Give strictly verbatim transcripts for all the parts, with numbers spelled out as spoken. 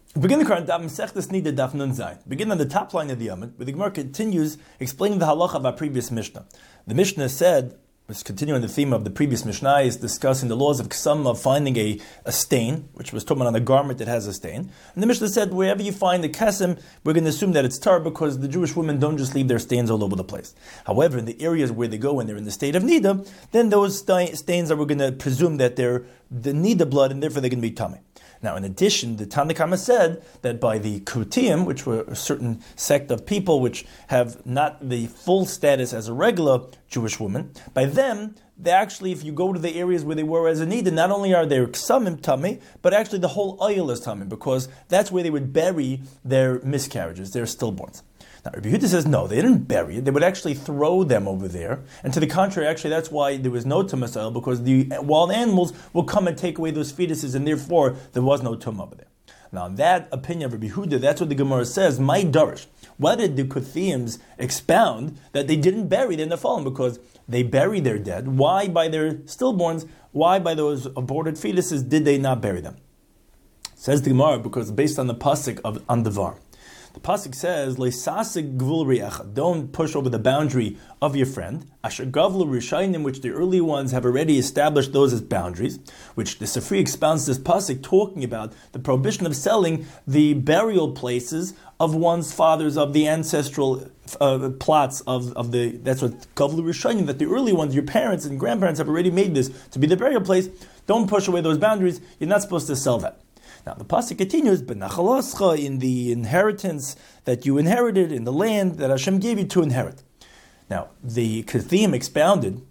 Begin the current daf Masechtas Nida daf Nun Zayin. Begin on the top line of the Yomid, where the Gemara continues explaining the halacha of our previous Mishnah. The Mishnah said, was continuing the theme of the previous Mishnah, is discussing the laws of ksam, of finding a, a stain, which was talking about on a garment that has a stain. And the Mishnah said, wherever you find a kesem, we're going to assume that it's tar, because the Jewish women don't just leave their stains all over the place. However, in the areas where they go when they're in the state of nida, then those st- stains are, we're going to presume that they're the nida blood, and therefore they're going to be tummy. Now, in addition, the Tanna Kama said that by the Kutiyim, which were a certain sect of people which have not the full status as a regular Jewish woman, by them, they actually, if you go to the areas where they were as a nida, not only are there ksamim tummy, but actually the whole oil is tummy, because that's where they would bury their miscarriages, their stillborns. Now, Rabbi Yehuda says, no, they didn't bury it. They would actually throw them over there. And to the contrary, actually, that's why there was no tumas oil, because the wild animals will come and take away those fetuses, and therefore there was no tum over there. Now, in that opinion of Rabbi Yehuda, that's what the Gemara says, my darish. Why did the Kuthiyims expound that they didn't bury their Nephilim? Because they buried their dead. Why by their stillborns, why by those aborted fetuses did they not bury them? Says the Gemara, because based on the pasuk of Andavar. The pasuk says, "Leisasik gvul ri'echa." Don't push over the boundary of your friend. Asher gavlu rishayim, which the early ones have already established those as boundaries. Which the Sifri expounds this pasuk talking about the prohibition of selling the burial places of one's fathers, of the ancestral uh, plots of, of the. That's what gavlu rishayim. That the early ones, your parents and grandparents, have already made this to be the burial place. Don't push away those boundaries. You're not supposed to sell that. Now the pasuk continues, "Benachaloscha," in the inheritance that you inherited, in the land that Hashem gave you to inherit. Now the Kuthiim expounded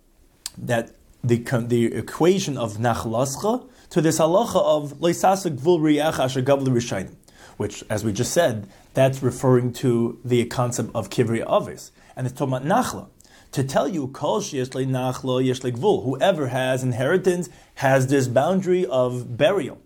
that the the equation of nachaloscha to this halacha of leisasa gvul riach asher gavlu rishayim, which, as we just said, that's referring to the concept of kivrei avis, and it's talking about nachla. To tell you, kol sheyesh le nachla yesh le gvul, whoever has inheritance has this boundary of burial.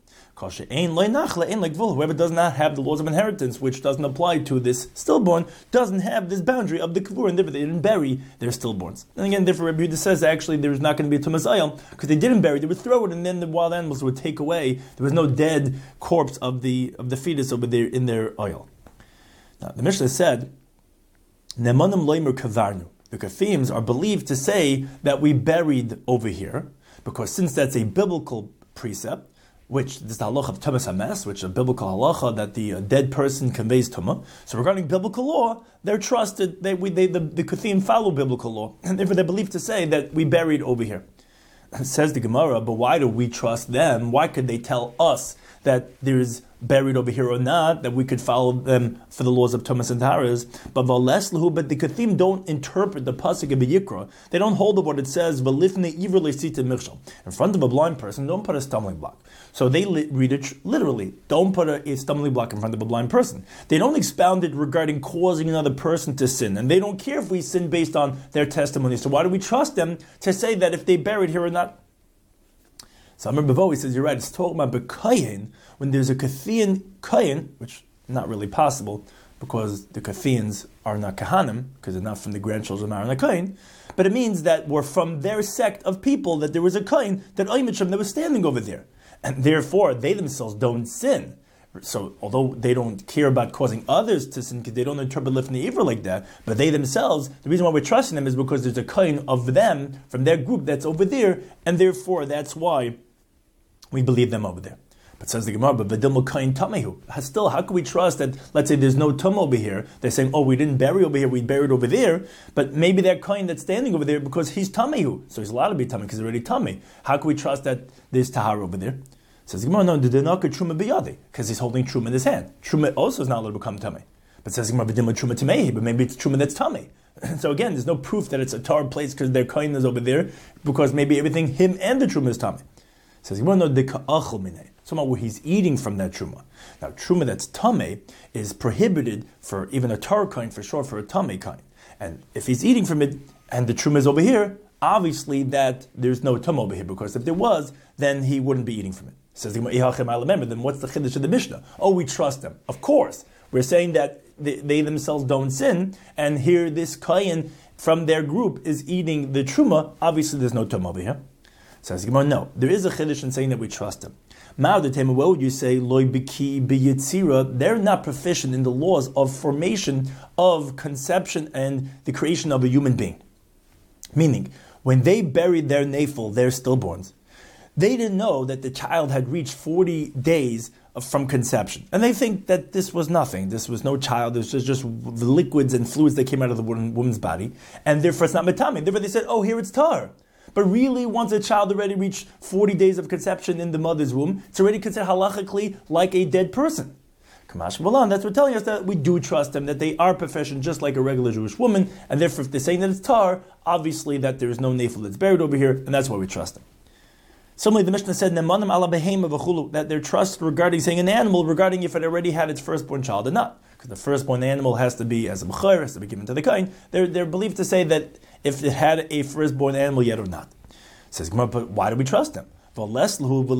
Whoever does not have the laws of inheritance, which doesn't apply to this stillborn, doesn't have this boundary of the kavur, and therefore they didn't bury their stillborns. And again, therefore Rabbi Yehuda says actually there's not going to be a tumas ayil, because they didn't bury, they would throw it, and then the wild animals would take away. There was no dead corpse of the of the fetus over there in their oil. Now the Mishnah said, Nemanim loimer kavarnu. The Kuthiyims are believed to say that we buried over here, because since that's a biblical precept, which this is the halacha of tumas hames, which is a biblical halacha that the uh, dead person conveys tumah. So regarding biblical law, they're trusted. They, we, they, the, the Kuthiim follow biblical law, and therefore they're believed to say that we buried over here. Says the Gemara, but why do we trust them? Why could they tell us that there's buried over here or not, that we could follow them for the laws of Tumas and Taharas? But but the Kuthiim don't interpret the pasuk of Yikra. They don't hold of what it says, in front of a blind person, don't put a stumbling block. So they li- read it literally. Don't put a, a stumbling block in front of a blind person. They don't expound it regarding causing another person to sin, and they don't care if we sin based on their testimony. So why do we trust them to say that if they buried here or not? So Amr Bavo, he says, you're right, it's talking about B'kayin, when there's a Kathiyan Kayin, which is not really possible, because the Kathiyans are not Kahanim, because they're not from the grandchildren of Aaron HaKayin, but it means that we're from their sect of people, that there was a Kayin, that Oymitshem, that was standing over there. And therefore, they themselves don't sin. So, although they don't care about causing others to sin, because they don't interpret Lifnei Ivra like that, but they themselves, the reason why we're trusting them is because there's a Kayin of them, from their group that's over there, and therefore that's why we believe them over there. But says the Gemara, but v'dilmu kain tamehu. Still, how can we trust that, let's say there's no tum over here, they're saying, oh, we didn't bury over here, we buried over there, but maybe that kain that's standing over there because he's tamehu, so he's allowed to be tameh because he's already tameh. How can we trust that there's tahar over there? Says the Gemara, no, the denaka truma biyadi, because he's holding truma in his hand. Truma also is not allowed to become tameh. But says the Gemara, v'dilmu truma tamehi, but maybe it's truma that's tameh. So again, there's no proof that it's a tar place because their kain is over there, because maybe everything, him and the truma is tameh. Says you want to know the ka'achol minay. Somehow where he's eating from that truma. Now truma that's tameh is prohibited for even a tar kind, for sure for a tameh kind. And if he's eating from it and the truma is over here, obviously that there's no tum over here, because if there was, then he wouldn't be eating from it. Says the Gemara, remember, then what's the chiddush of the Mishnah? Oh, we trust them. Of course, we're saying that they, they themselves don't sin, and here this kayin from their group is eating the truma. Obviously, there's no tum over here. Says Gemara, no, there is a chiddush in saying that we trust him. Ma'odetema, what would you say? Loy biki biyitzira. They're not proficient in the laws of formation, of conception, and the creation of a human being. Meaning, when they buried their nafel, their stillborns, they didn't know that the child had reached forty days of, from conception. And they think that this was nothing. This was no child. This was just the liquids and fluids that came out of the woman, woman's body. And therefore it's not metame. Therefore they said, oh, here it's tar. But really, once a child already reached forty days of conception in the mother's womb, it's already considered halachically like a dead person. Kamash Malan, that's what telling us that we do trust them, that they are proficient just like a regular Jewish woman, and therefore if they're saying that it's tar, obviously that there is no nafel that's buried over here, and that's why we trust them. Similarly, the Mishnah said, Nemanim ala behema v'chulu, that their trust regarding saying an animal, regarding if it already had its firstborn child or not. Because the firstborn animal has to be as a b'chayr, has to be given to the kain. They're, they're believed to say that if it had a firstborn animal yet or not. Says Gemara, but why do we trust them? But they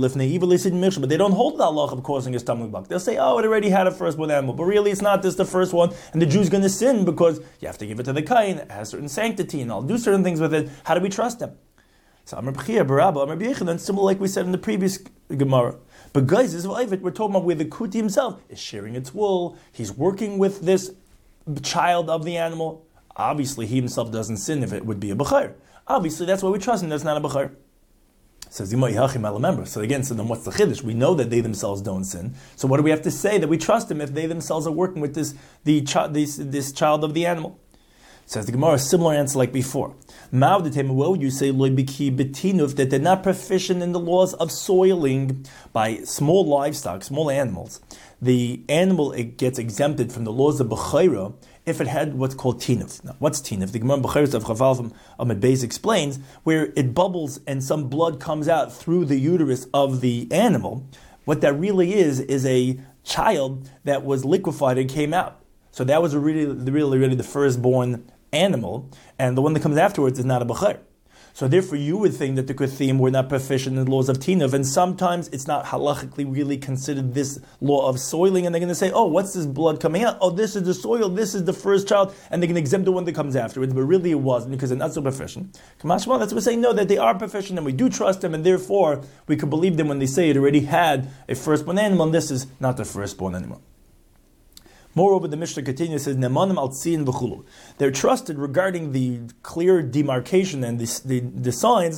don't hold the halach of causing a stumbling block. They'll say, oh, it already had a firstborn animal. But really, it's not this the first one. And the Jew's going to sin because you have to give it to the kain. It has certain sanctity and I'll do certain things with it. How do we trust them? So Amar B'chia, Barabba, Amar B'yechanan, similar like we said in the previous Gemara. But guys, this is we're talking about where the kuti himself is shearing its wool. He's working with this child of the animal. Obviously, he himself doesn't sin if it would be a b'chayr. Obviously, that's why we trust him. That's not a b'chayr. Says remember. So again, so then what's the chiddush? We know that they themselves don't sin. So what do we have to say that we trust him if they themselves are working with this the chi- this, this child of the animal? Says the Gemara, a similar answer like before. What would you say that they're not proficient in the laws of soiling by small livestock, small animals? The animal it gets exempted from the laws of b'chayra if it had what's called tinuf. Now, what's tinuf? The Gemara B'chayra of Chaval Amid Beis explains where it bubbles and some blood comes out through the uterus of the animal. What that really is is a child that was liquefied and came out. So that was really, really, really the firstborn animal, and the one that comes afterwards is not a b'chayr. So therefore you would think that the Kuthim were not proficient in the laws of tinuf, and sometimes it's not halachically really considered this law of soiling, and they're going to say, oh, what's this blood coming out? Oh, this is the soil, this is the first child, and they can exempt the one that comes afterwards, but really it wasn't, because they're not so proficient. Kamashma, that's what we're saying, no, that they are proficient, and we do trust them, and therefore we can believe them when they say it already had a firstborn animal, and this is not the firstborn animal. Moreover, the Mishnah continues, says, Nemanim al tzin v'chulu. They're trusted regarding the clear demarcation and the, the, the signs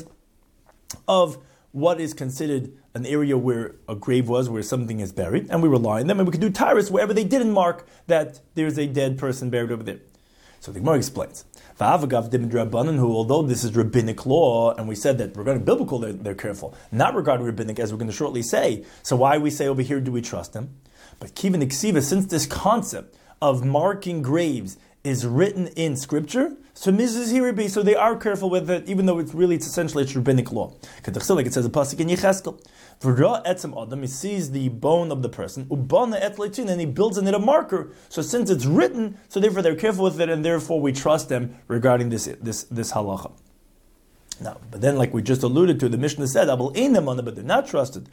of what is considered an area where a grave was, where something is buried, and we rely on them, and we can do tyrus wherever they didn't mark that there's a dead person buried over there. So the Gemara explains, who, although this is rabbinic law, and we said that regarding biblical they're, they're careful, not regarding rabbinic, as we're going to shortly say, so why we say over here, do we trust them? But Kivin Iksiva, since this concept of marking graves is written in Scripture, so Missus Hiribi, so they are careful with it, even though it's really, it's essentially it's rabbinic law. Like it says a pasuk in Yecheskel, V'ra etzem adam, he sees the bone of the person, ubana et leitin, and he builds in it a marker. So since it's written, so therefore they're careful with it, and therefore we trust them regarding this this this halacha. Now, but then, like we just alluded to, the Mishnah said, but they're not trusted.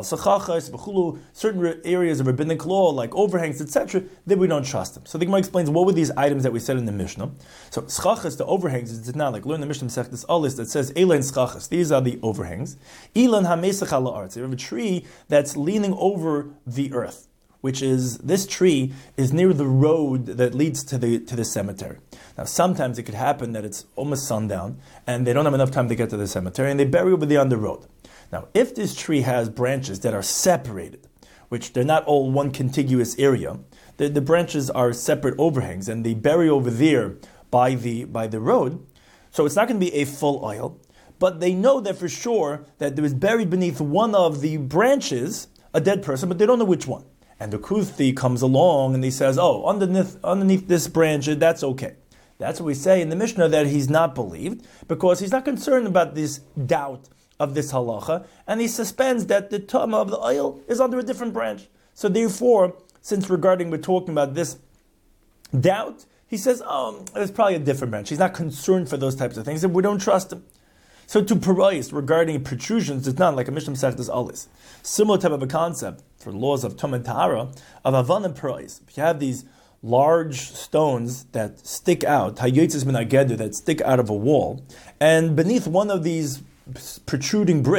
Certain areas of rabbinic law, like overhangs, et cetera, that we don't trust them. So the Gemara explains what were these items that we said in the Mishnah. So schachas, the overhangs, it's not like learn the Mishnah Masechtas Alis that says Eilan schachas. These are the overhangs. Ilan hamesach ala arts. You have a tree that's leaning over the earth, which is, this tree is near the road that leads to the to the cemetery. Now, sometimes it could happen that it's almost sundown, and they don't have enough time to get to the cemetery, and they bury over there on the road. Now, if this tree has branches that are separated, which they're not all one contiguous area, the, the branches are separate overhangs, and they bury over there by the by the road, so it's not going to be a full aisle, but they know that for sure that there is buried beneath one of the branches a dead person, but they don't know which one. And the Kuthi comes along and he says, oh, underneath, underneath this branch, that's okay. That's what we say in the Mishnah, that he's not believed, because he's not concerned about this doubt of this halacha, and he suspends that the tum of the oil is under a different branch. So therefore, since regarding, we're talking about this doubt, he says, oh, it's probably a different branch. He's not concerned for those types of things, and we don't trust him. So to parayis regarding protrusions, it's not like a Mishnah Masechtas Alis. Similar type of a concept for laws of Tum and Tahara, of Avan and parayis. If you have these large stones that stick out, hayotzes min hageder, that stick out of a wall, and beneath one of these protruding bricks,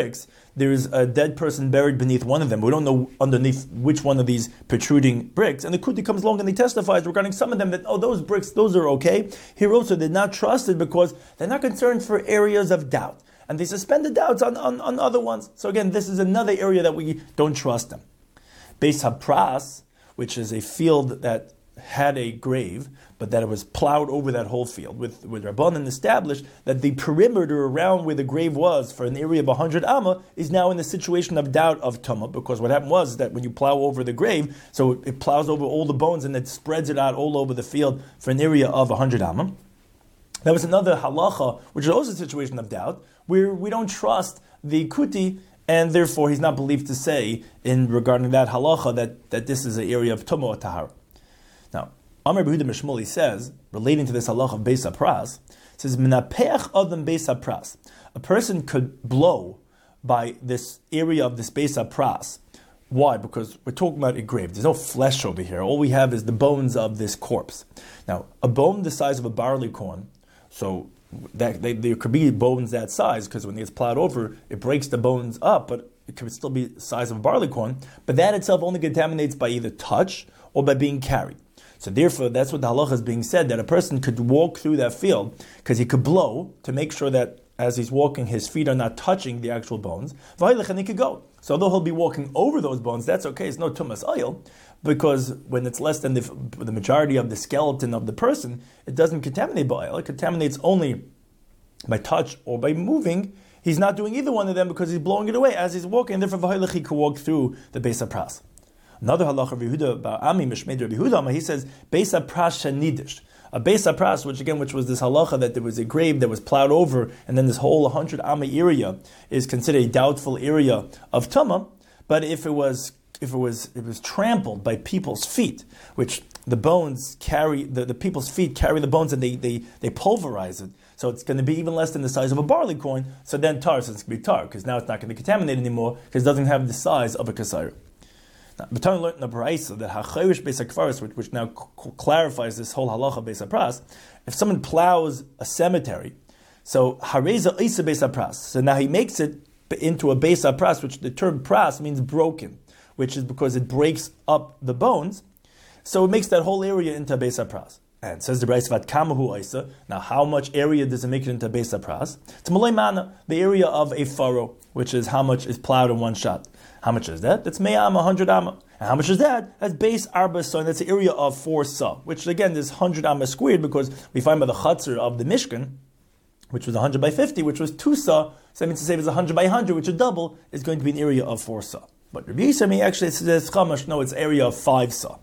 there's a dead person buried beneath one of them. We don't know underneath which one of these protruding bricks. And the Kuti comes along and he testifies regarding some of them that, oh, those bricks, those are okay. Here also, they're not trusted because they're not concerned for areas of doubt. And they suspend the doubts on, on, on other ones. So again, this is another area that we don't trust them. Beis HaPras, which is a field that had a grave, but that it was plowed over that whole field. With, with Rabbanan established that the perimeter around where the grave was for an area of one hundred amma is now in the situation of doubt of Tumah, because what happened was that when you plow over the grave, so it, it plows over all the bones and it spreads it out all over the field for an area of one hundred amma. That was another halacha, which is also a situation of doubt, where we don't trust the kuti, and therefore he's not believed to say in regarding that halacha that, that this is an area of Tumah or Tahara. Now, Amar Behuda Mishmuli says, relating to this halacha of Beis HaPras, says, Menapeach Adam Beis HaPras. A person could blow by this area of this Beis HaPras. Why? Because we're talking about a grave. There's no flesh over here. All we have is the bones of this corpse. Now, a bone the size of a barley corn, so that they, there could be bones that size, because when it gets plowed over, it breaks the bones up, but it could still be the size of a barley corn. But that itself only contaminates by either touch or by being carried. So therefore, that's what the halacha is being said, that a person could walk through that field because he could blow to make sure that as he's walking, his feet are not touching the actual bones. And he could go. So although he'll be walking over those bones, that's okay. It's no tumas oil, because when it's less than the, the majority of the skeleton of the person, it doesn't contaminate by oil. It contaminates only by touch or by moving. He's not doing either one of them because he's blowing it away as he's walking. And therefore, he could walk through the Beis HaPras. Another halacha of Yehuda about Ami Mishmei Rabbi Yehuda, he says Beis HaPras shenidish. A Beis HaPras, which again, which was this halacha that there was a grave that was plowed over, and then this whole one hundred amma area is considered a doubtful area of Tumah. But if it was if it was it was trampled by people's feet, which the bones carry, the, the people's feet carry the bones and they, they, they pulverize it. So it's going to be even less than the size of a barley corn. So then tar, so it's going to be tar, because now it's not going to contaminate anymore, because it doesn't have the size of a kasayr. Now, B'tani learned in the Baraisa that ha'chayrish Beis HaKfaros, which, which now c- clarifies this whole halacha Beis HaPras, if someone plows a cemetery, so hareza isa Beis HaPras, so now he makes it into a Beis HaPras, which the term pras means broken, which is because it breaks up the bones, so it makes that whole area into a Beis HaPras. And says the Baraisa, Vat kamahu isa. Now, how much area does it make it into a Beis HaPras? It's malay mana, the area of a furrow, which is how much is plowed in one shot. How much is that? That's mei amma, one hundred amma. And how much is that? That's base arba sa, and that's the area of four sa, which again is one hundred amma squared, because we find by the chutzner of the Mishkan, which was one hundred by fifty, which was two sa, so that means to say it's one hundred by one hundred, which is double, is going to be an area of four sa. But Rabbi Yisrael actually says chamash, no, it's area of five sa.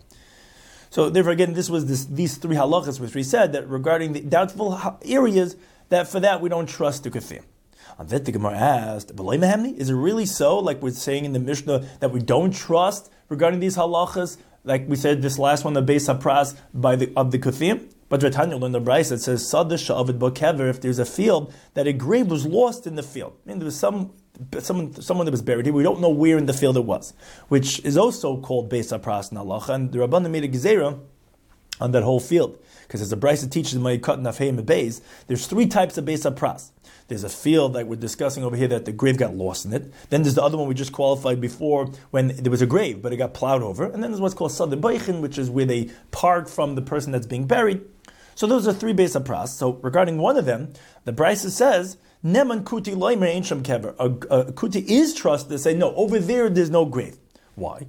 So therefore, again, this was this, these three halachas which we said that regarding the doubtful areas, that for that we don't trust the kafir. And then the Gemara asked, is it really so, like we're saying in the Mishnah, that we don't trust regarding these halachas, like we said this last one, the Beis HaPras by the of the kafir? But Retanya learned the Bryce that says, if there's a field that a grave was lost in the field, I mean, there was some someone someone that was buried here, we don't know where in the field it was, which is also called Beis HaPras in halacha, and the Rabbanan made a gezerah on that whole field, because as the Bryce teaches in Ma'ikot Nafheim Beis, there's three types of Beis HaPras. There's a field that we're discussing over here that the grave got lost in it. Then there's the other one we just qualified before when there was a grave, but it got plowed over. And then there's what's called Sadeh Beichin, which is where they part from the person that's being buried. So those are three Beis HaPras. So regarding one of them, the Brisa says, Neman Kuti Loimer Ein Sham Kever. A Kuti is trusted to say, no, over there there's no grave. Why?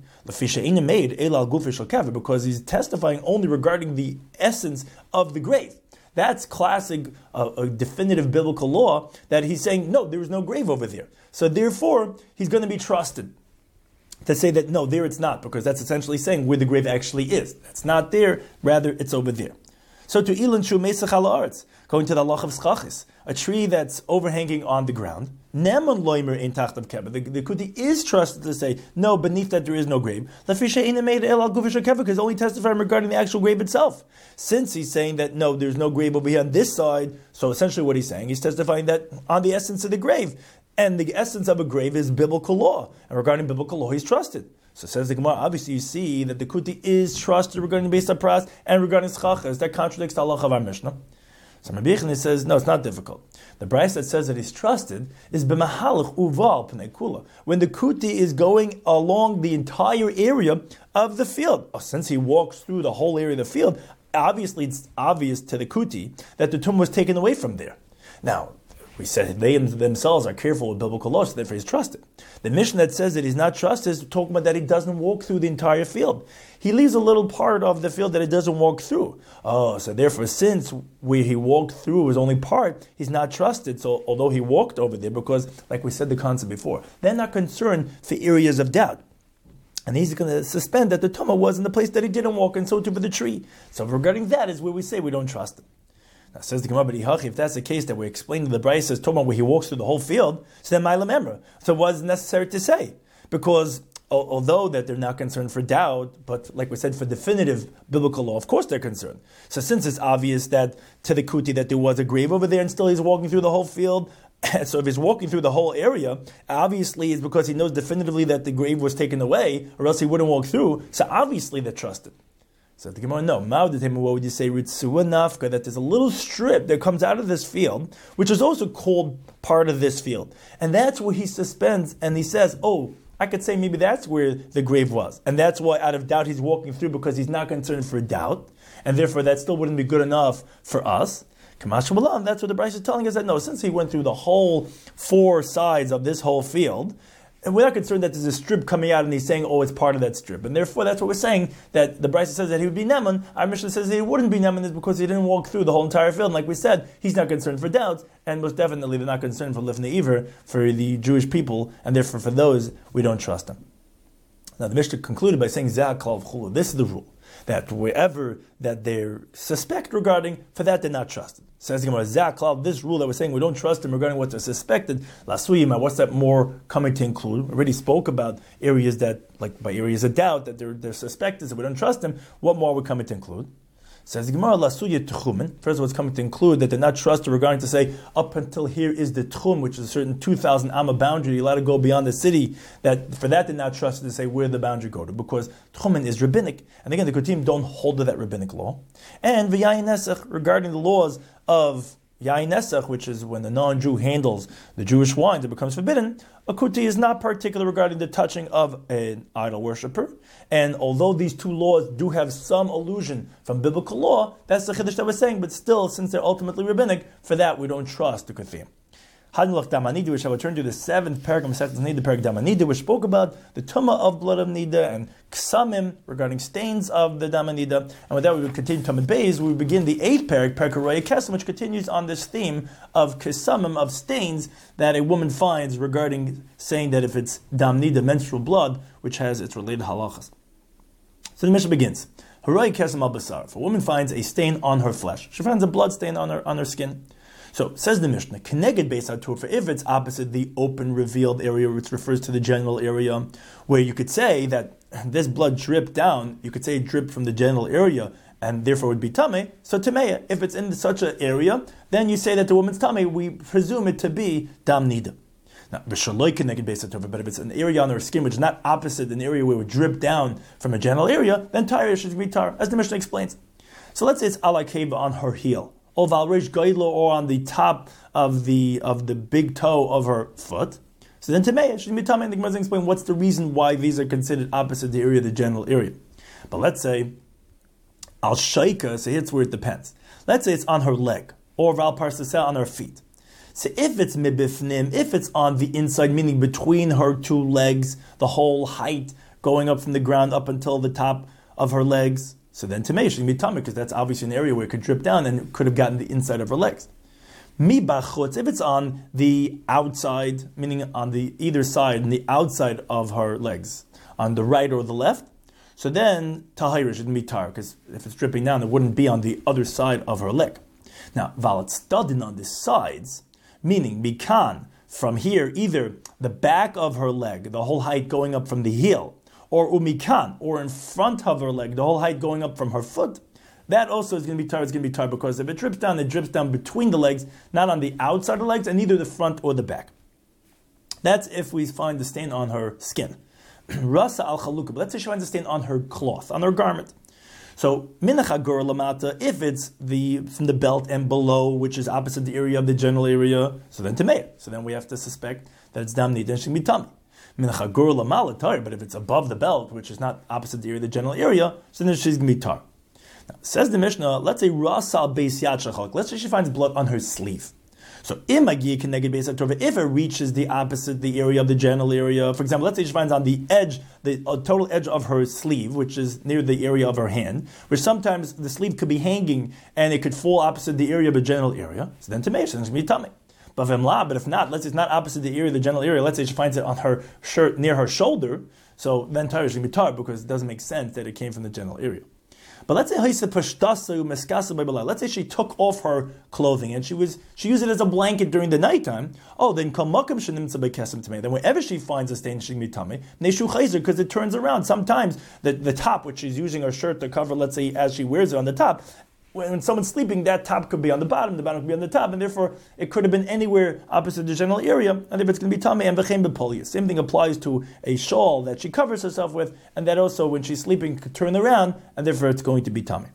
Because he's testifying only regarding the essence of the grave. That's classic, uh, a definitive biblical law that he's saying, no, there is no grave over there. So therefore, he's going to be trusted to say that, no, there it's not, because that's essentially saying where the grave actually is. It's not there, rather it's over there. So to Ilan Shu Mesach Al Haaretz, going to the Lach of Schachis, a tree that's overhanging on the ground, Neman Loimer Ein Tachtav Kever. The Kuti is trusted to say, no, beneath that there is no grave. Lafisha Ein Made El Al Gufish Kever, because only testifying regarding the actual grave itself. Since he's saying that, no, there's no grave over here on this side, so essentially what he's saying, he's testifying that on the essence of the grave. And the essence of a grave is biblical law. And regarding biblical law, he's trusted. So says the Gemara, obviously you see that the Kuti is trusted regarding Beis HaPras and regarding Schachas. That contradicts the halacha of our Mishnah. So Rabbi Yochanan says, no, it's not difficult. The Bryce that says that he's trusted is b'mahalach uval pnei kula, when the kuti is going along the entire area of the field. Oh, since he walks through the whole area of the field, obviously it's obvious to the kuti that the tum was taken away from there. Now, we said they themselves are careful with biblical law, so therefore he's trusted. The Mishnah that says that he's not trusted is talking about that he doesn't walk through the entire field. He leaves a little part of the field that he doesn't walk through. Oh, so therefore, since where he walked through was only part, he's not trusted. So although he walked over there, because like we said the concept before, they're not concerned for areas of doubt. And he's going to suspend that the Tumah was in the place that he didn't walk, and so too for the tree. So regarding that is where we say we don't trust him. Now says the Gemara, but if that's the case that we're explaining the Bryce as Tumah where he walks through the whole field, so then Ma'ila Memra. So what is necessary to say? Because although that they're not concerned for doubt, but like we said, for definitive biblical law, of course they're concerned. So since it's obvious that to the kuti that there was a grave over there and still he's walking through the whole field, so if he's walking through the whole area, obviously it's because he knows definitively that the grave was taken away, or else he wouldn't walk through, so obviously they're trusted. So the Gemara, no. What would you say? Ritzua nafka, that there's a little strip that comes out of this field, which is also called part of this field. And that's where he suspends and he says, oh, I could say maybe that's where the grave was. And that's why out of doubt he's walking through, because he's not concerned for doubt. And therefore that still wouldn't be good enough for us. Kamash Malam, that's what the Bryce is telling us, that no, since he went through the whole four sides of this whole field, and we're not concerned that there's a strip coming out and he's saying, oh, it's part of that strip. And therefore, that's what we're saying, that the Bryce says that he would be Neman. Our Mishnah says that he wouldn't be Neman is because he didn't walk through the whole entire field. And like we said, he's not concerned for doubts, and most definitely they're not concerned for Lifnei Iver, for the Jewish people, and therefore for those, we don't trust them. Now the Mishnah concluded by saying, Zeh Klal V'chulu. This is the rule, that wherever that they're suspect regarding, for that they're not trusted. Says the Gemara, Zeh Klal, this rule that we're saying we don't trust them regarding what they're suspected, Lasuyima, what's that more coming to include? We already spoke about areas that, like by areas of doubt, that they're, they're suspected, so we don't trust them. What more are we coming to include? Says the Gemara, Lasuya Tchumen. First of all, it's coming to include that they're not trusted regarding to say, up until here is the Tchum, which is a certain two thousand amma boundary, you're allowed to go beyond the city. That for that they're not trusted to say where the boundary go to, because Tchumen is rabbinic. And again, the Kutim don't hold to that rabbinic law. And V'yayin Nesach, regarding the laws of Yain Nesach, which is when the non-Jew handles the Jewish wines, it becomes forbidden. A kuti is not particular regarding the touching of an idol worshipper. And although these two laws do have some allusion from biblical law, that's the chiddush that we're saying, but still, since they're ultimately rabbinic, for that we don't trust the kutim. Hadlach Damanida, which I will turn to the seventh paragraph, the paragraph Damanida, which spoke about the tumah of blood of Nida and ksamim regarding stains of the Damanida. And with that, we will continue Tamid Beis. We begin the eighth paragraph, paragraph Roya Kesem, which continues on this theme of ksamim, of stains that a woman finds regarding saying that if it's Damnida, menstrual blood, which has its related halachas. So the Mishnah begins. Roya Kesem al Basar. If a woman finds a stain on her flesh, she finds a blood stain on her on her skin. So, says the Mishnah, Keneged Beis HaTur, for if it's opposite the open, revealed area, which refers to the general area, where you could say that this blood dripped down, you could say it dripped from the general area, and therefore would be Tameh, so Tameya. If it's in such an area, then you say that the woman's Tameh, we presume it to be Dam Nida. Now, B'shaloi Keneged Beis HaTur, but if it's an area on her skin which is not opposite an area where it would drip down from a general area, then Tyre should be Tar, as the Mishnah explains. So let's say it's Ala Keva on her heel, or on the top of the of the big toe of her foot. So then Tameya should be Tameh, and the Gemara is explain what's the reason why these are considered opposite the area, the general area. But let's say Al Shaika, so here's where it depends. Let's say it's on her leg, or Val Parsasel on her feet. So if it's mibifnim, if it's on the inside, meaning between her two legs, the whole height going up from the ground up until the top of her legs, so then Tamei should be Tamei, because that's obviously an area where it could drip down and it could have gotten the inside of her legs. Mi bachutz, if it's on the outside, meaning on the either side, and the outside of her legs, on the right or the left, so then Tahira shouldn't be tar, because if it's dripping down, it wouldn't be on the other side of her leg. Now, Valat Stadin on the sides, meaning Mikan, from here, either the back of her leg, the whole height going up from the heel, or umikan, or in front of her leg, the whole height going up from her foot, that also is going to be tar. It's going to be tar because if it drips down, it drips down between the legs, not on the outside of the legs, and neither the front or the back. That's if we find the stain on her skin. Rasa al chalukah. Let's say she finds a stain on her cloth, on her garment. So minach gur lamata, if it's the from the belt and below, which is opposite the area of the genital area, so then tamei. So then we have to suspect that it's dam nida and she can be tummy. Minach gur lamala tar, but if it's above the belt, which is not opposite the area of the genital area, so then she's gonna be tar. Now, says the Mishnah, let's say rasal beis yad shachak. Let's say she finds blood on her sleeve. So if it reaches the opposite, the area of the genital area, for example, let's say she finds on the edge, the uh, total edge of her sleeve, which is near the area of her hand, which sometimes the sleeve could be hanging and it could fall opposite the area of the genital area, so then tamei, so it's going to be tummy. But but if not, let's say it's not opposite the area of the genital area, let's say she finds it on her shirt near her shoulder, so then tar is going to be tar because it doesn't make sense that it came from the genital area. But let's say let's say she took off her clothing and she was she used it as a blanket during the nighttime. Oh, then then whenever she finds a stain, she can be tummy because it turns around. Sometimes the, the top, which she's using her shirt to cover, let's say as she wears it on the top, when someone's sleeping, that top could be on the bottom, the bottom could be on the top, and therefore it could have been anywhere opposite the genital area, and therefore it's going to be tummy and v'chein b'polius. Same thing applies to a shawl that she covers herself with, and that also, when she's sleeping, could turn around, and therefore it's going to be tummy.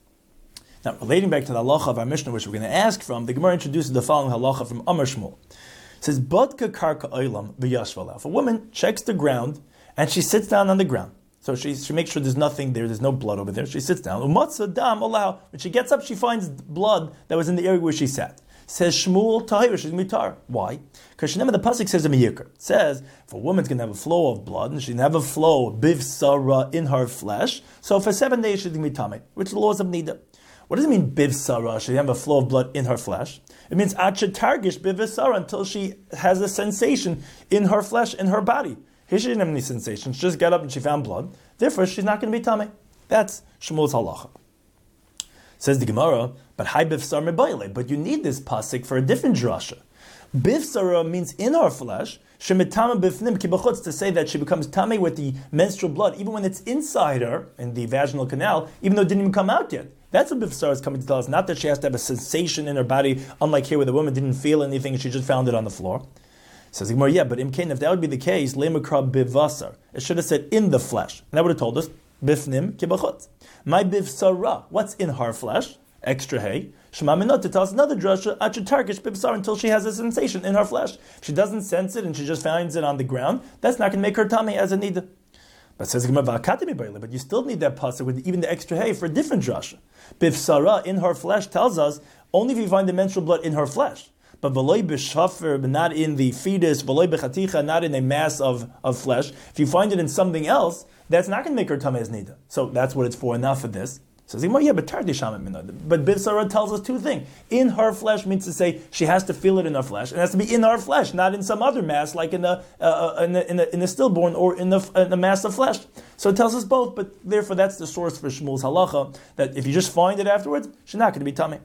Now, relating back to the halacha of our Mishnah, which we're going to ask from, the Gemara introduces the following halacha from Amar Shmuel. It says, Bodka karka oilam v'yashvala. If a woman checks the ground, and she sits down on the ground, so she she makes sure there's nothing there, there's no blood over there. She sits down. Umatza dam allow. When she gets up, she finds blood that was in the area where she sat. Says Shmuel tahir, she's mitar. Why? Because the pasuk says a miyikar. It says if a woman's going to have a flow of blood and she's going to have a flow biv sarah in her flesh, so for seven days she's going to be tamei, which is the laws of nida. What does it mean biv sarah? She have a flow of blood in her flesh. It means acha targish biv sarah until she has a sensation in her flesh, in her body. Here she didn't have any sensation. She just got up and she found blood. Therefore, she's not going to be tamei. That's Shmuel's halacha. Says the Gemara, but hi bifsar mebayle. But you need this pasuk for a different drasha. Bifsara means in her flesh. Shemitama bifnim kibachutz, to say that she becomes tamei with the menstrual blood, even when it's inside her in the vaginal canal, even though it didn't even come out yet. That's what bifsara is coming to tell us. Not that she has to have a sensation in her body, unlike here where the woman didn't feel anything and she just found it on the floor. Says the Gemara, yeah, but imkain, if that would be the case, lemakra bivasar, it should have said in the flesh. And that would have told us, bifnim kibachot. My bivsara, what's in her flesh? Extra hay. Shema minot, to tell us another drasha, achatarkish bivsar, until she has a sensation in her flesh. If she doesn't sense it and she just finds it on the ground, that's not going to make her tummy as a nida. But says the Gemara, but you still need that pasuk with even the extra hay for a different drasha. Bivsara, in her flesh, tells us only if you find the menstrual blood in her flesh. But v'loi b'shafer, not in the fetus, v'loi b'chaticha, not in a mass of, of flesh. If you find it in something else, that's not going to make her tamei as nida. So that's what it's for, enough for this. So yeah, but tardi shaman minad. But bivsara tells us two things. In her flesh means to say she has to feel it in her flesh. It has to be in her flesh, not in some other mass, like in the uh, in the, in the, in the stillborn or in the, in the mass of flesh. So it tells us both, but therefore that's the source for Shmuel's halacha, that if you just find it afterwards, she's not going to be tamei.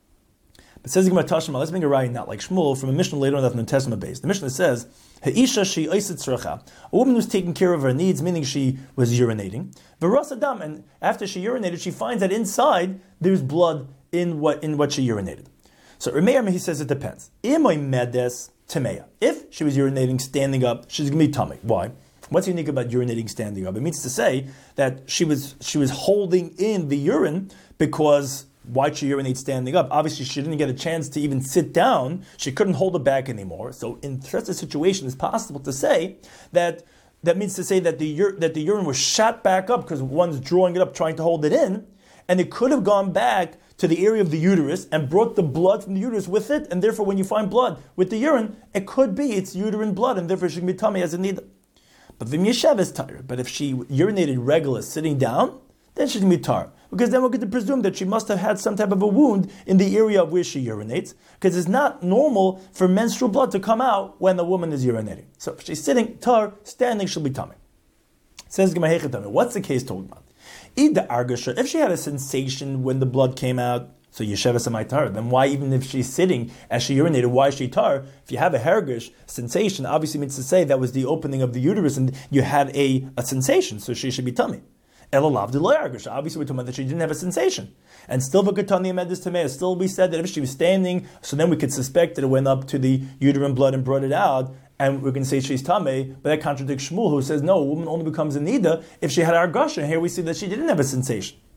But says the Gemara Tashma, let's make a raya not like Shmuel from a Mishnah later on that the Testament base. The Mishnah says, "Ha'isha she oiset tzracha," a woman who's taking care of her needs, meaning she was urinating. V'ras adam, and after she urinated, she finds that inside there's blood in what in what she urinated. So Rameir, he says it depends. Imoy medes temeya. If she was urinating standing up, she's going to be tamei. Why? What's unique about urinating standing up? It means to say that she was she was holding in the urine because. Why'd she urinate standing up? Obviously, she didn't get a chance to even sit down. She couldn't hold it back anymore. So, in such a situation, it's possible to say that that means to say that the ur- that the urine was shot back up because one's drawing it up, trying to hold it in, and it could have gone back to the area of the uterus and brought the blood from the uterus with it. And therefore, when you find blood with the urine, it could be it's uterine blood, and therefore she can be tamei as a nida. But v'im yeshev is tired. But if she urinated regular sitting down, then she's going to be tar. Because then we're going to presume that she must have had some type of a wound in the area of where she urinates, because it's not normal for menstrual blood to come out when a woman is urinating. So if she's sitting, tar, standing, she'll be tamei. Says Gemara Hechetame, what's the case talking about? Ida argasha, if she had a sensation when the blood came out, so yeshevas amai tar, then why, even if she's sitting as she urinated, why is she tar? If you have a hergish sensation, obviously means to say that was the opening of the uterus and you had a, a sensation, so she should be tamei. Obviously, we're talking about that she didn't have a sensation. And still, still we said that if she was standing, so then we could suspect that it went up to the uterine blood and brought it out, and we're going to say she's tamei, but that contradicts Shmuel, who says, no, a woman only becomes a nida if she had argasha. Here we see that she didn't have a sensation.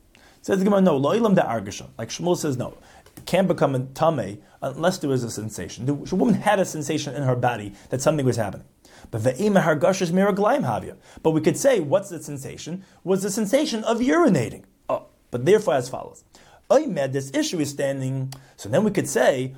Says the Gemara, no, lo'ilam de argasha. Like Shmuel says, no, it can't become a tameh unless there was a sensation. The woman had a sensation in her body that something was happening. But ve'ima hargash is miraglaim havya. But we could say, what's the sensation? Was the sensation of urinating. Oh, but therefore as follows. Oymed, this issue is standing, so then we could say,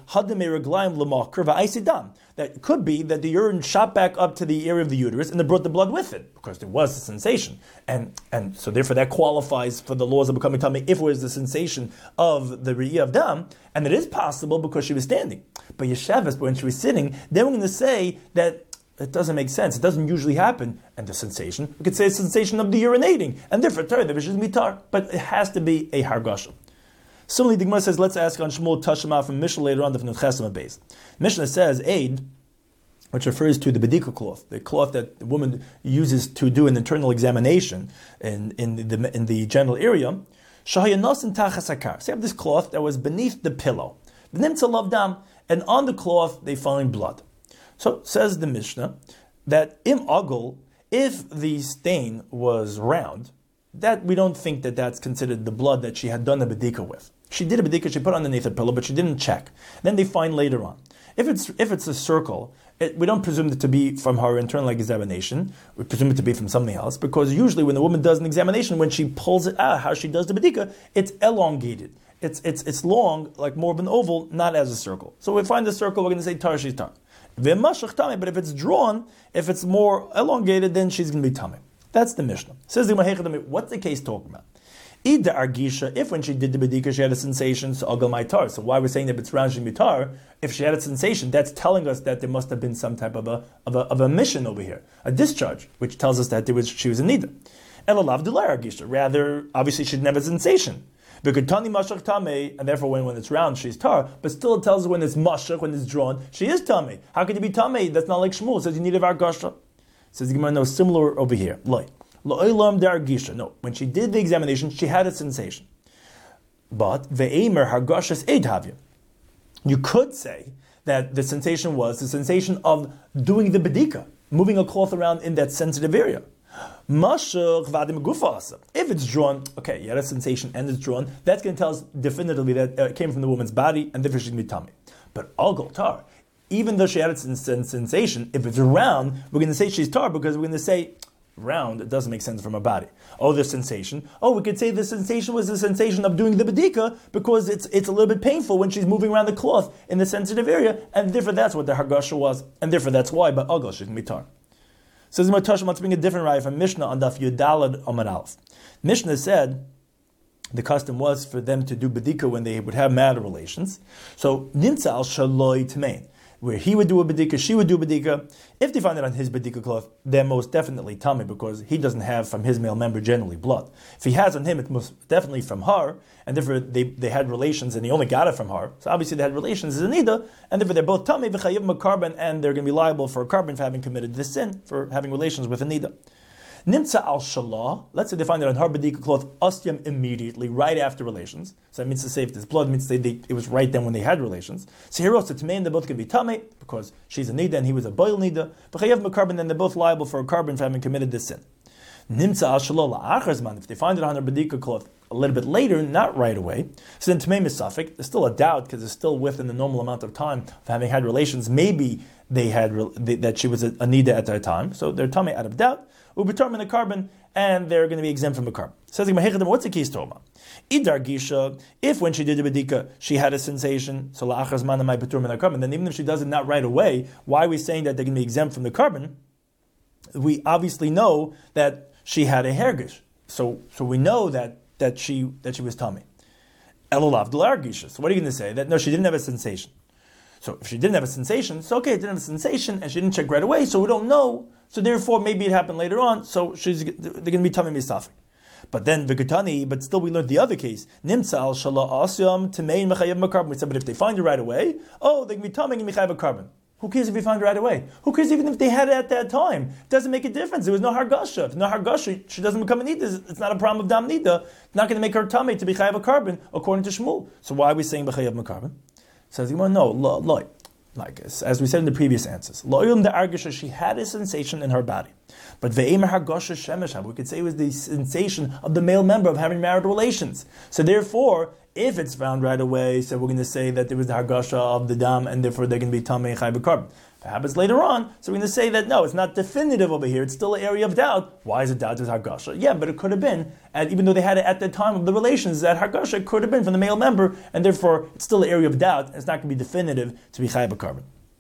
that it could be that the urine shot back up to the area of the uterus and it brought the blood with it, because there was a sensation. And and so therefore that qualifies for the laws of becoming tummy if it was the sensation of the Re'iyah of Dam, and it is possible because she was standing. But Yesheves, but when she was sitting, then we're going to say that it doesn't make sense. It doesn't usually happen. And the sensation, we could say a sensation of the urinating, and therefore the vision is mitar, but it has to be a hargasha. Similarly, the Gemara says, let's ask on Shmuel Tashema from Mishnah later on, the Fnut Chesama base. Mishnah says, aid, which refers to the bedika cloth, the cloth that the woman uses to do an internal examination in, in, the, in the genital area. Shahayanos tachas hakar. So you have this cloth that was beneath the pillow. V'nimtza lavdam, and on the cloth they find blood. So says the Mishnah that im agul, if the stain was round, that we don't think that that's considered the blood that she had done a bedika with. She did a bedika, she put it underneath the pillow, but she didn't check. Then they find later on. If it's if it's a circle, it, we don't presume it to be from her internal examination. We presume it to be from something else, because usually when the woman does an examination, when she pulls it out, how she does the bedika, it's elongated. It's it's it's long, like more of an oval, not as a circle. So we find the circle, we're going to say tar, she's tar. But if it's drawn, if it's more elongated, then she's going to be tameh. That's the Mishnah. Says the Gemara, what's the case talking about? Ida argisha, if when she did the bedika she had a sensation, so agal maitar. So why we're saying that it's round mitar? If she had a sensation, that's telling us that there must have been some type of a of a, of a mission over here, a discharge, which tells us that there was she was in nida. Elalav delay argisha. Rather, obviously she didn't have a sensation. Tani mashach tamei, and therefore when, when it's round she's tar, but still it tells us when it's mashach, when it's drawn, she is tamei. How could you be tamei? That's not like Shmuel. It says you need a vargasha. Says the Gemara, no, similar over here. Loi. Lo'ilam dargisha. No, when she did the examination, she had a sensation. But ve'emer hargashas eid havya. You could say that the sensation was the sensation of doing the bedika, moving a cloth around in that sensitive area. If it's drawn, okay, you had a sensation and it's drawn, that's going to tell us definitively that it came from the woman's body and therefore she's going to be tummy. But algal tar, even though she had a sensation, if it's round, we're going to say she's tar because we're going to say round, it doesn't make sense from her body. Oh, the sensation. Oh, we could say the sensation was the sensation of doing the bedika because it's it's a little bit painful when she's moving around the cloth in the sensitive area, and therefore that's what the hargasha was, and therefore that's why, but algal, she's going to be tar. So this is Matashim, let's bring a different raya from Mishnah on Daf Yudalad Amar Aleph. Mishnah said the custom was for them to do bedika when they would have marital relations. So Nimtzal Shaloi Tmein, where he would do a bedika, she would do a bedika. If they find it on his bedika cloth, they're most definitely tummy because he doesn't have from his male member generally blood. If he has on him, it's most definitely from her, and therefore they, they had relations and he only got it from her. So obviously they had relations as a nida, and therefore they're both tummy, v'chayiv makarban, and they're going to be liable for a carbon for having committed this sin, for having relations with a nida. Nimtza al shalah, let's say they find it on her bedika cloth, astyam immediately, right after relations. So that means to say if there's blood, it means to say they, it was right then when they had relations. So here also, Tmein, they're both going to be tamei, because she's a nida and he was a boil nida. V'chayev makarban, then they're both liable for a carbon for having committed this sin. Nimtza al shalah la'achar, if they find it on her bedika cloth a little bit later, not right away, so then Tmein is suffix. There's still a doubt, because it's still within the normal amount of time of having had relations. Maybe they had they, that she was a, a nida at that time, so they're tamei out of doubt. Ubitarmin the carbon, and they're going to be exempt from the carbon. Says what's the case Toma? Idar Gisha, if when she did the bedika, she had a sensation, so la'achar zman amay beturmin the carbon, then even if she does it not right away, why are we saying that they're going to be exempt from the carbon? We obviously know that she had a hergish. So so we know that that she that she was tummy. Elolav delar Gisha. So what are you going to say? That no, she didn't have a sensation. So if she didn't have a sensation, it's okay, it didn't have a sensation, and she didn't check right away, so we don't know. So therefore, maybe it happened later on, so she's they're going to be tummy misafik. But then Vikatani, but still we learned the other case. Nimtzal shala asyam tmein mechayev makarbon. We said, but if they find it right away, oh, they can be tummy and mechayev makarbon. Who cares if you find it right away? Who cares even if they had it at that time? It doesn't make a difference. There was no hargasha. If no hargasha, she doesn't become a nida. It's not a problem of dam nida. It's not going to make her tummy to be chayev makarbon according to Shmuel. So why are we saying mechayev makarbon? Says Gemara, no, lo, lo. like this, as we said in the previous answers. Lo'ilum the argisha, she had a sensation in her body. But ve'emer hargosha shemesh, we could say it was the sensation of the male member of having marital relations. So therefore, if it's found right away, so we're going to say that there was the hargasha of the dam, and therefore they're going to be tamei chai b'karban. If it happens later on, so we're going to say that no, it's not definitive over here. It's still an area of doubt. Why is it doubt with hargasha? Yeah, but it could have been, and even though they had it at the time of the relations, that hargasha it could have been from the male member, and therefore it's still an area of doubt. And it's not going to be definitive to be chai b'karban.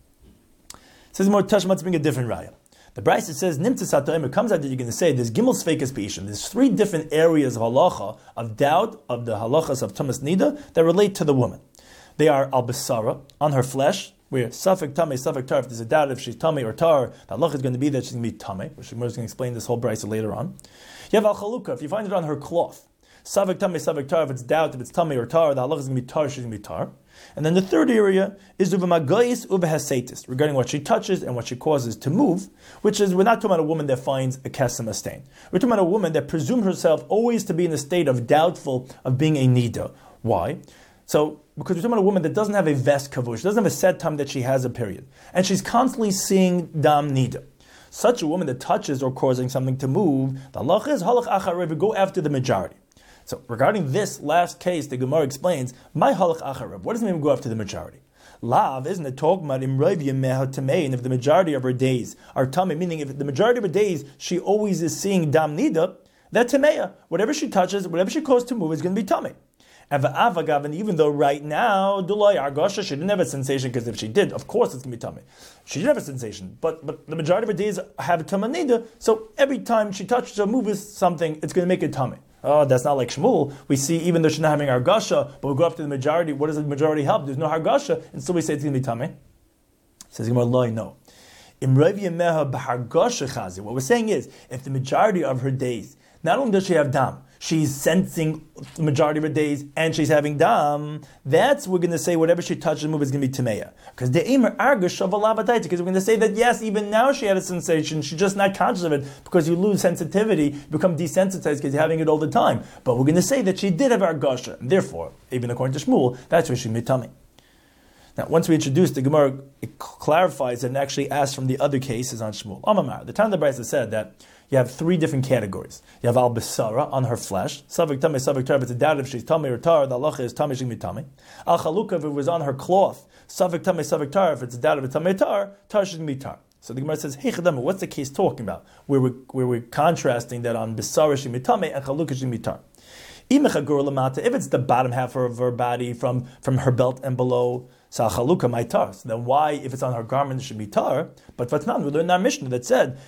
Says more Tashma to bring a different raya. The Brisa says, Nimtzis HaToim, it comes out that you're going to say, there's Gimel Sfeikas Peishim. There's three different areas of halacha, of doubt, of the halachas of Tumas Nida, that relate to the woman. They are Al Basara, on her flesh, where Safek Tameh, Safek Tar, if there's a doubt if she's Tameh or Tar, the halacha is going to be that she's going to be Tameh, which we're going to explain this whole Brisa later on. You have Al Chalukah, if you find it on her cloth. Safek Tameh, Safek Tar, if it's doubt, if it's Tameh or Tar, the halacha is going to be Tar, she's going to be Tar. And then the third area is uvamagayis uvehasetis, regarding what she touches and what she causes to move, which is, we're not talking about a woman that finds a kesem, a stain. We're talking about a woman that presumes herself always to be in a state of doubtful of being a nida. Why? So, because we're talking about a woman that doesn't have a vest kavush, doesn't have a set time that she has a period, and she's constantly seeing dam nida. Such a woman that touches or causing something to move, the halach is halach acharev, go after the majority. So regarding this last case, the Gemara explains, my halach acharab. What does it mean go after the majority? Lav, isn't it talking about imrav yemeha tamei, and if the majority of her days are tamei, meaning if the majority of her days she always is seeing dam nida, that tameya, whatever she touches, whatever she causes to move is going to be tamei. And even though right now, Dulay Argasha, she didn't have a sensation, because if she did, of course it's going to be tummy. She didn't have a sensation, but but the majority of her days have a tamanida, so every time she touches or moves something, it's going to make it tummy. Oh, that's not like Shmuel. We see, even though she's not having Argasha, but we go up to the majority, what does the majority help? There's no Argasha, and still we say it's going to be tummy. Says Gemara, no. What we're saying is, if the majority of her days, not only does she have dam, she's sensing the majority of her days, and she's having dam, that's, we're going to say, whatever she touches and moves is going to be tameya. Because the aimer argus shavalabataita, because we're going to say that yes, even now she had a sensation, she's just not conscious of it, because you lose sensitivity, you become desensitized because you're having it all the time. But we're going to say that she did have argasha, and therefore, even according to Shmuel, that's where she made tummy. Now, once we introduce the Gemara, it clarifies and actually asks from the other cases on Shmuel. Amamar, the time the Brisa said that you have three different categories. You have al basara, on her flesh. Savik tamei, savik tar. If it's a doubt if she's tamei or tar, the halacha is tamei, she can be tamei. Al chalukah, if it was on her cloth. Savik tamei, savik tar. If it's a doubt if it's tamei or tar, tar she can be tar. So the Gemara says, hey chadama, what's the case talking about? Where we're, where we're contrasting that on basara she can be tamei and chalukah she can be tar. If it's the bottom half of her body from, from her belt and below, so chalukah my tar. So then why, if it's on her garment, it should be tar? But what's not? We learned in our Mishnah that said,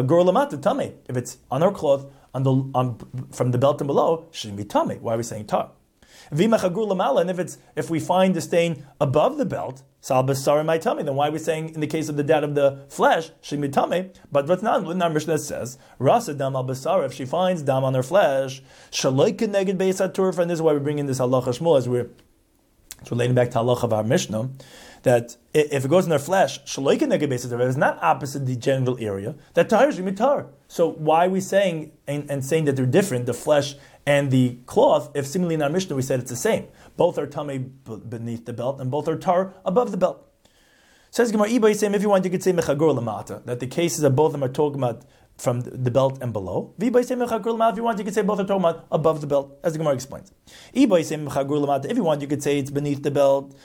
if it's on her cloth, on the on, from the belt and below, it shouldn't be tamei. Why are we saying tar? And if it's if we find the stain above the belt, sal basar my tummy, then why are we saying in the case of the dead of the flesh, she be tummy? But what's not in our Mishnah that says, Rasa dam al basar, if she finds dam on her flesh, shaloika neged beis haturf, and this is why we bring in this halacha Shmuel as we're it's relating back to halacha of our Mishnah, that if it goes in their flesh, shaloika neged beis haturf, it's not opposite the genital area, that tahir is mitar. So why are we saying and, and saying that they're different, the flesh and the cloth, if seemingly in our Mishnah we said it's the same. Both are tamei beneath the belt, and both are tar above the belt. Says Gemara, if you want, you could say mechagor lamata, that the cases of both of them are talking about from the belt and below. If you want, you could say both are talking about above the belt, as the Gemara explains. If you want, you could say it's beneath the belt.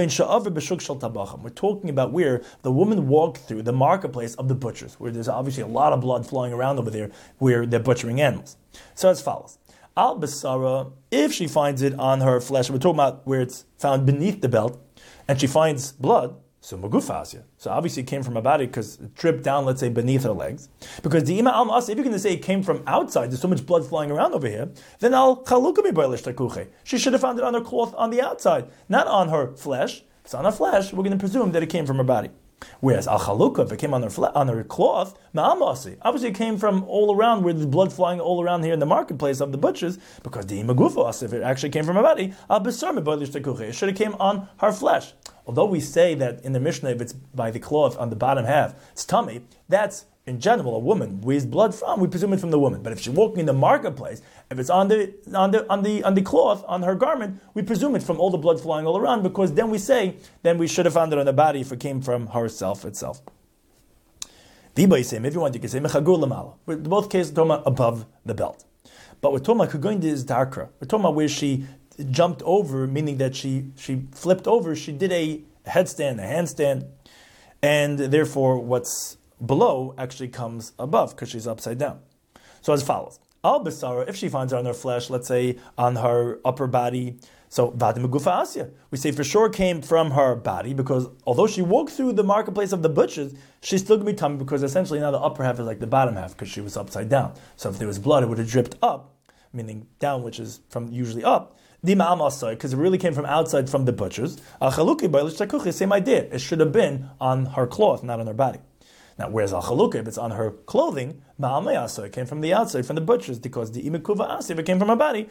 We're talking about where the woman walked through the marketplace of the butchers, where there's obviously a lot of blood flowing around over there, where they're butchering animals. So as follows. Al basara, if she finds it on her flesh, we're talking about where it's found beneath the belt, and she finds blood, so magufasya. So obviously it came from her body because it dripped down, let's say, beneath her legs. Because the ima al mas, if you're going to say it came from outside, there's so much blood flying around over here, then al chalukah boilish takuche. She should have found it on her cloth on the outside, not on her flesh. If it's on her flesh, we're going to presume that it came from her body. Whereas al chalukah, if it came on her fle- on her cloth, ma'amasi, obviously it came from all around, where there's blood flying all around here in the marketplace of the butchers, because the imagufos, if it actually came from her body, al besar boilish takuche, it should have came on her flesh. Although we say that in the Mishnah, if it's by the cloth on the bottom half, it's tummy, that's in general, a woman where's blood from, we presume it from the woman. But if she's walking in the marketplace, if it's on the on the on the on the cloth on her garment, we presume it from all the blood flowing all around, because then we say then we should have found it on the body if it came from herself itself. If you want, you can say mechagur lamala. In both cases, we're talking about above the belt. But we're talking about kagoin is darkra. We're talking about where she jumped over, meaning that she she flipped over. She did a headstand, a handstand, and therefore what's below actually comes above because she's upside down. So as follows: Al basara, if she finds it on her flesh, let's say on her upper body, so vadim gufa asya, we say for sure came from her body, because although she walked through the marketplace of the butchers, she's still going to be tummy, because essentially now the upper half is like the bottom half because she was upside down. So if there was blood, it would have dripped up, meaning down, which is from usually up. Because it really came from outside from the butchers. Same idea. It should have been on her cloth, not on her body. Now, whereas al chalukah, if it's on her clothing, it came from the outside, from the butchers, because the imikuva asi, if it came from her body,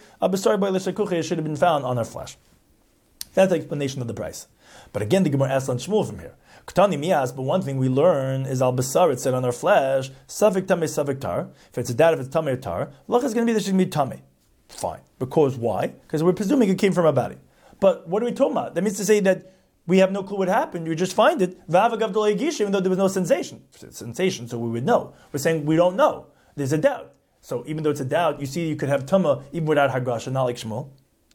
it should have been found on her flesh. That's the explanation of the price. But again, the Gemara asks on Shmuel from here. Ktani miyas, but one thing we learn is al basar, it said on her flesh, savik tameh savik tar. If it's a dad, if it's tameh tar, lach is going to be that she's going to be tameh. Fine. Because why? Because we're presuming it came from her body. But what are we talking about? That means to say that we have no clue what happened. You just find it, even though there was no sensation. Sensation, so we would know. We're saying we don't know. There's a doubt. So even though it's a doubt, you see you could have tumah even without hagasha, not like Shmuel.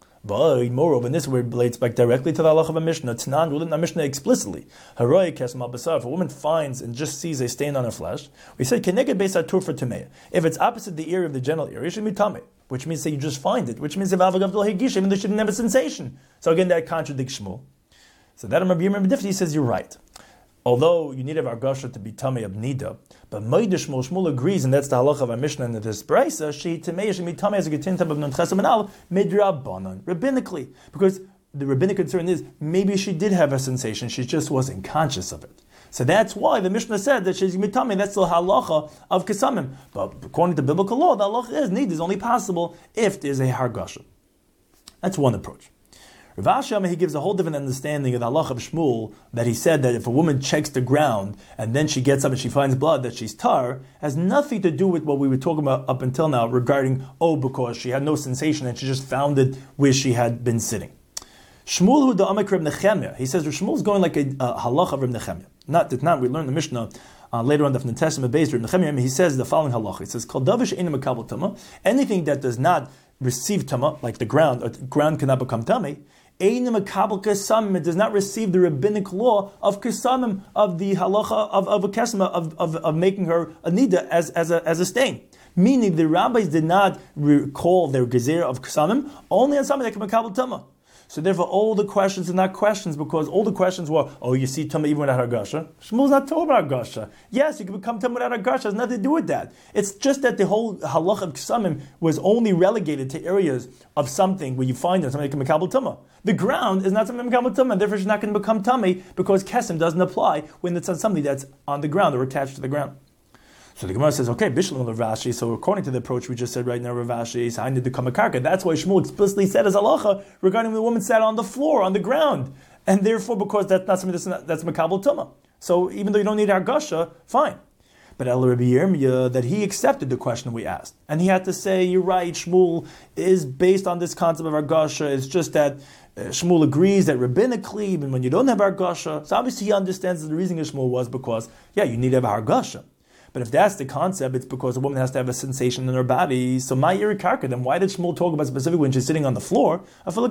But moreover, in this word relates back directly to the halach of a Mishnah. Tanan, we learn a Mishnah explicitly. Haroi kesem al basar. If a woman finds and just sees a stain on her flesh, we say keneged beis hatur for tamei. If it's opposite the area of the genital area, it should be tamei. Which means that you just find it. Which means if avagav del hegish, even though she didn't have a sensation. So again, that contradicts Shmuel. So that Rabbi Yirmiyah B'Difti says you're right. Although you need to have argasha to be tamei of nida, but Moed Shmuel Shmuel agrees, and that's the halach of our Mishnah and this brayso. She tamei she be tamei as a getintab of non chesam and al midrabanan rabbinically, because the rabbinic concern is maybe she did have a sensation, she just wasn't conscious of it. So that's why the Mishnah said that she's mitame. That's the halacha of kesamim. But according to biblical law, the halacha is need is only possible if there's a hargasha. That's one approach. Rav Ashi, he gives a whole different understanding of the halacha of Shmuel, that he said that if a woman checks the ground and then she gets up and she finds blood, that she's tar, has nothing to do with what we were talking about up until now regarding, oh, because she had no sensation and she just found it where she had been sitting. Shmuel hu da'amek Reb Nechemia. He says Shmuel's going like a uh, halacha of Reb Nechemia. Not that not we learned the Mishnah uh, later on the New Testament based Reb Nechemia. He says the following halacha. He says Kol davish einu makabel tama. Anything that does not receive tama, like the ground, or the ground cannot become tame. Einu makabel kesamim. It does not receive the rabbinic law of kesamim, of the halacha of of a kesama of, of of making her a nida as as a as a stain. Meaning the rabbis did not recall their gezer of kesamim only on something that can makabel tama. So therefore, all the questions are not questions, because all the questions were, oh, you see tumah even without hagasha. Shmuel's not talking about hagasha. Yes, you can become tumah without hagasha. It has nothing to do with that. It's just that the whole halach of ksamim was only relegated to areas of something where you find it, something that can become tumah. The ground is not something that can become tumah, therefore it's not going to become tummy, because kesem doesn't apply when it's on something that's on the ground or attached to the ground. So the Gemara says, okay, Bishlam Rav Ashi. So according to the approach we just said right now, Rav Ashi is I need to come a karka. That's why Shmuel explicitly said as halacha regarding when the woman sat on the floor, on the ground, and therefore because that's not something that's not, that's makabel tumah. So even though you don't need hargasha, fine. But El Rabbi Yirmiyah, that he accepted the question we asked, and he had to say, you're right, Shmuel is based on this concept of hargasha. It's just that uh, Shmuel agrees that rabbinically, even when you don't have hargasha, so obviously he understands that the reason of Shmuel was because yeah, you need to have a hargasha. But if that's the concept, it's because a woman has to have a sensation in her body. So my yirikarka, then why did Shmuel talk about specifically when she's sitting on the floor?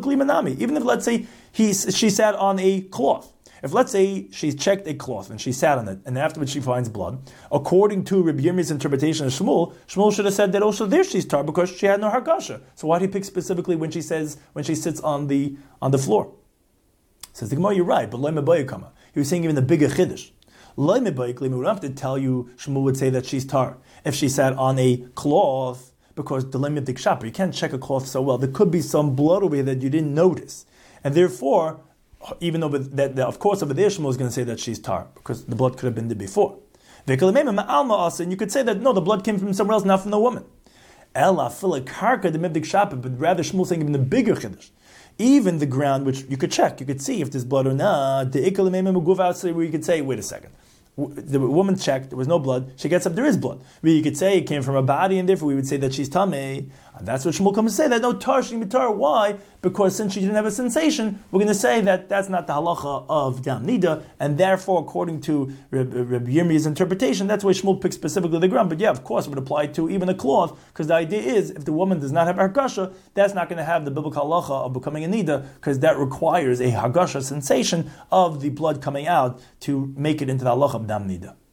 Even if, let's say, he, she sat on a cloth. If, let's say, she checked a cloth and she sat on it, and afterwards she finds blood, according to Rabbi Yirmiyah's interpretation of Shmuel, Shmuel should have said that also there she's tar because she had no hargasha. So why did he pick specifically when she says when she sits on the on the floor? Says the Gemara, you're right, but loy mebayikama. He was saying even the bigger chiddush. We don't have to tell you, Shmuel would say that she's tar if she sat on a cloth, because the limit dikshapa, you can't check a cloth so well. There could be some blood over here that you didn't notice. And therefore, even though that, that of course over there Shmuel is going to say that she's tar, because the blood could have been there before. And you could say that no, the blood came from somewhere else, not from the woman. But rather Shmuel saying even the bigger chiddush. Even the ground, which you could check, you could see if there's blood or not, the where you could say, wait a second. the woman checked, there was no blood, she gets up, there is blood. You could say it came from a body, and therefore we would say that she's tamei. And that's what Shmuel comes to say, that no tar shing mitar. Why? Because since she didn't have a sensation, we're going to say that that's not the halacha of Dam Nida, and therefore, according to Rabbi Yirmiyah's interpretation, that's why Shmuel picks specifically the ground. But yeah, of course, it would apply to even a cloth, because the idea is, if the woman does not have a hagasha, that's not going to have the biblical halacha of becoming a Nida, because that requires a hagasha sensation of the blood coming out to make it into the halacha of Dam Nida.